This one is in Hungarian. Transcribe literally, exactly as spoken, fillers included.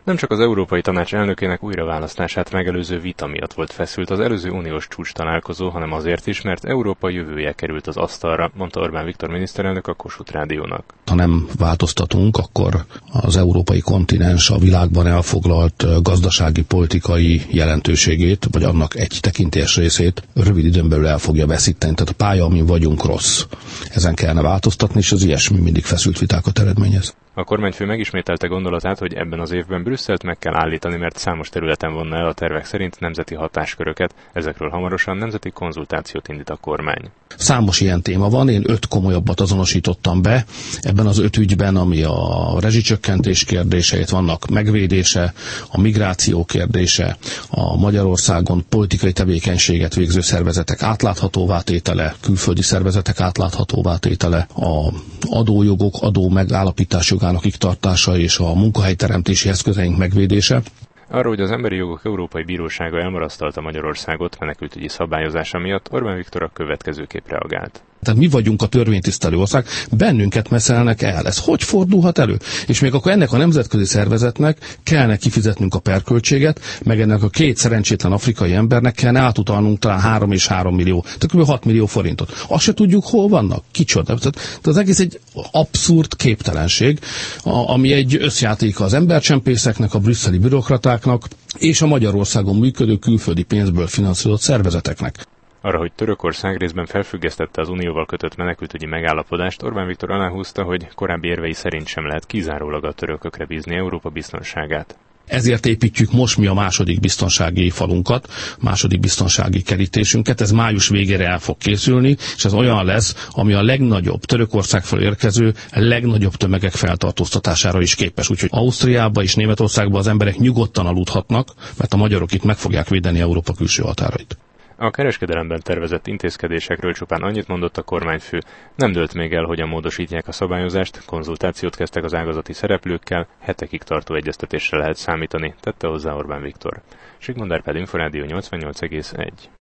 Nem csak az Európai Tanács elnökének újraválasztását megelőző vita miatt volt feszült az előző uniós csúcs találkozó, hanem azért is, mert Európa jövője került az asztalra, mondta Orbán Viktor miniszterelnök a Kossuth Rádiónak. Ha nem változtatunk, akkor az európai kontinens a világban elfoglalt gazdasági, politikai jelentőségét, vagy annak egy tekintélyes részét rövid időn belül el fogja veszíteni. Tehát a pálya, amin vagyunk, rossz. Ezen kellene változtatni, és az ilyesmi mindig feszült vitákat eredményez. A kormányfő megismételte gondolatát, hogy ebben az évben Brüsszelt meg kell állítani, mert számos területen vonna el a tervek szerint nemzeti hatásköröket, ezekről hamarosan nemzeti konzultációt indít a kormány. Számos ilyen téma van, én öt komolyabbat azonosítottam be. Ebben az öt ügyben, ami a rezsicsökkentés kérdéseit, vannak megvédése, a migráció kérdése, a Magyarországon politikai tevékenységet végző szervezetek átláthatóvá tétele, külföldi szervezetek átláthatóvá tétele, a adójogok, adó megállapítás jogának iktartása és a munkahelyteremtési eszközeink megvédése. Arról, hogy az Emberi Jogok Európai Bírósága elmarasztalta Magyarországot menekültügyi szabályozása miatt, Orbán Viktor a következőképp reagált. Tehát mi vagyunk a törvénytisztelő ország, bennünket messzelnek el. Ez hogy fordulhat elő? És még akkor ennek a nemzetközi szervezetnek kellene kifizetnünk a perköltséget, meg ennek a két szerencsétlen afrikai embernek kellene átutalnunk talán három és három millió, tehát kb. hat millió forintot. Azt se tudjuk, hol vannak, kicsoda. Tehát az egész egy abszurd képtelenség, ami egy összjátéka az embercsempészeknek, a brüsszeli bürokratáknak és a Magyarországon működő külföldi pénzből finanszírozott szervezeteknek. Arra, hogy Törökország részben felfüggesztette az Unióval kötött menekültügyi megállapodást, Orbán Viktor aláhúzta, hogy korábbi érvei szerint sem lehet kizárólag a törökökre bízni Európa biztonságát. Ezért építjük most mi a második biztonsági falunkat, második biztonsági kerítésünket. Ez május végére el fog készülni, és ez olyan lesz, ami a legnagyobb Törökország felől érkező, legnagyobb tömegek feltartóztatására is képes. Úgyhogy Ausztriába és Németországba az emberek nyugodtan aludhatnak, mert a magyarok itt meg fogják védeni Európa külső határait. A kereskedelemben tervezett intézkedésekről csupán annyit mondott a kormányfő, nem dőlt még el, hogyan módosítják a szabályozást, konzultációt kezdtek az ágazati szereplőkkel, hetekig tartó egyeztetésre lehet számítani, tette hozzá Orbán Viktor. Sigmund Árpád, Inforádió nyolcvannyolc egész egy.